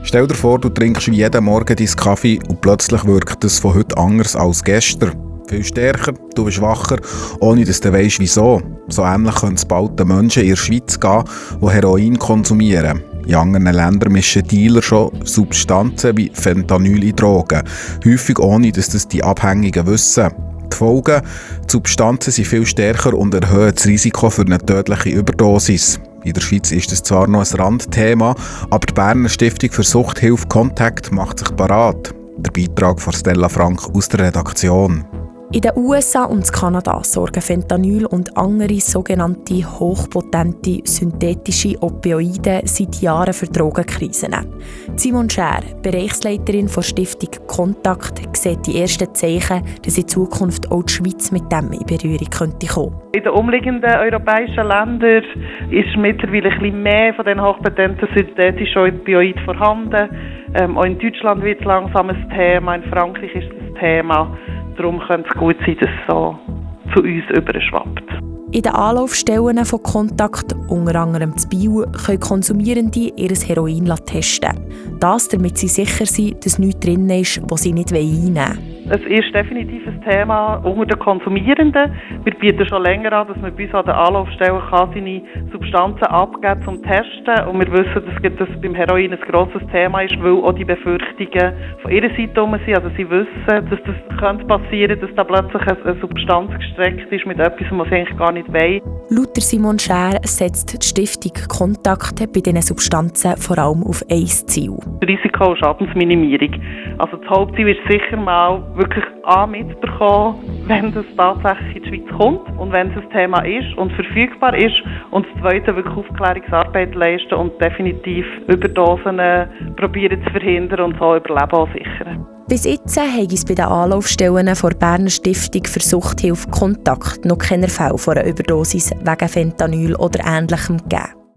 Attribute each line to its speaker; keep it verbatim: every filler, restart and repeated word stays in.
Speaker 1: Stell dir vor, du trinkst wie jeden Morgen deinen Kaffee und plötzlich wirkt es von heute anders als gestern. Viel stärker, du bist wacher, ohne dass du weisst, wieso. So ähnlich können es bald den Menschen in der Schweiz gehen, die Heroin konsumieren. In anderen Ländern mischen Dealer schon Substanzen wie Fentanyl in Drogen, häufig ohne, dass das die Abhängigen wissen. Die Folgen: Die Substanzen sind viel stärker und erhöhen das Risiko für eine tödliche Überdosis. In der Schweiz ist es zwar noch ein Randthema, aber die Berner Stiftung für Suchthilfe Contact macht sich parat. Der Beitrag von Stella Frank aus der Redaktion.
Speaker 2: In den U S A und in Kanada sorgen Fentanyl und andere sogenannte hochpotente synthetische Opioide seit Jahren für Drogenkrisen. Simon Schär, Bereichsleiterin der Stiftung Contact, sieht die ersten Zeichen, dass in Zukunft auch die Schweiz mit dem in Berührung könnte kommen.
Speaker 3: In den umliegenden europäischen Ländern ist mittlerweile ein bisschen mehr von den hochpotenten synthetischen Opioiden vorhanden. Ähm, auch in Deutschland wird es langsam ein Thema, in Frankreich ist es ein Thema. Darum könnte es gut sein, dass es so zu uns überschwappt.
Speaker 2: In den Anlaufstellen von Contact, unter anderem in Biel, können Konsumierende ihr Heroin testen. Das, damit sie sicher sind, dass nichts drin ist, das sie nicht einnehmen wollen.
Speaker 3: Es ist definitiv ein Thema unter den Konsumierenden. Wir bieten schon länger an, dass man bei uns an den Anlaufstellen kann seine Substanzen abgeben zum Testen. Und wir wissen, dass das beim Heroin ein grosses Thema ist, weil auch die Befürchtungen von ihrer Seite herum sind. Also sie wissen, dass das könnte passieren, dass da plötzlich eine Substanz gestreckt ist mit etwas, was sie eigentlich gar nicht wollen.
Speaker 2: Laut Simon Schär setzt die Stiftung Contact bei diesen Substanzen vor allem auf ein Ziel.
Speaker 3: Risiko- und Schadensminimierung. Also das Hauptziel ist sicher mal wirklich A mitbekommen, wenn das tatsächlich in die Schweiz kommt und wenn es ein Thema ist und verfügbar ist. Und das Zweite wirklich Aufklärungsarbeit leisten und definitiv Überdosen äh, probieren zu verhindern und so Überleben auch sichern.
Speaker 2: Bis jetzt hat es bei den Anlaufstellen der Berner Stiftung für Suchthilfe Contact noch keine Fälle von einer Überdosis wegen Fentanyl oder Ähnlichem gegeben.